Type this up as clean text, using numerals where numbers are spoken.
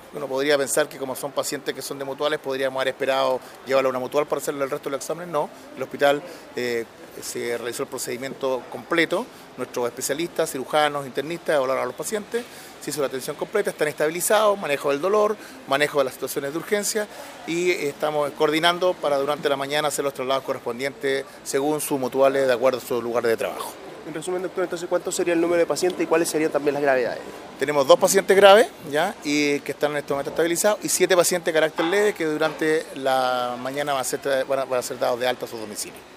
Uno podría pensar que como son pacientes que son de mutuales, podríamos haber esperado llevarlo a una mutual para hacerle el resto de los exámenes. No, el hospital se realizó el procedimiento completo. Nuestros especialistas, cirujanos, internistas evaluaron a los pacientes, se hizo la atención completa, están estabilizados, manejo del dolor, manejo de las situaciones de urgencia y estamos coordinando para durante la mañana hacer los traslados correspondientes según sus mutuales de acuerdo a su lugar de trabajo. En resumen, doctor, entonces, ¿cuánto sería el número de pacientes y cuáles serían también las gravedades? Tenemos 2 pacientes graves ya y que están en este momento estabilizados y 7 pacientes de carácter leve que durante la mañana van a ser dados de alta a sus domicilios.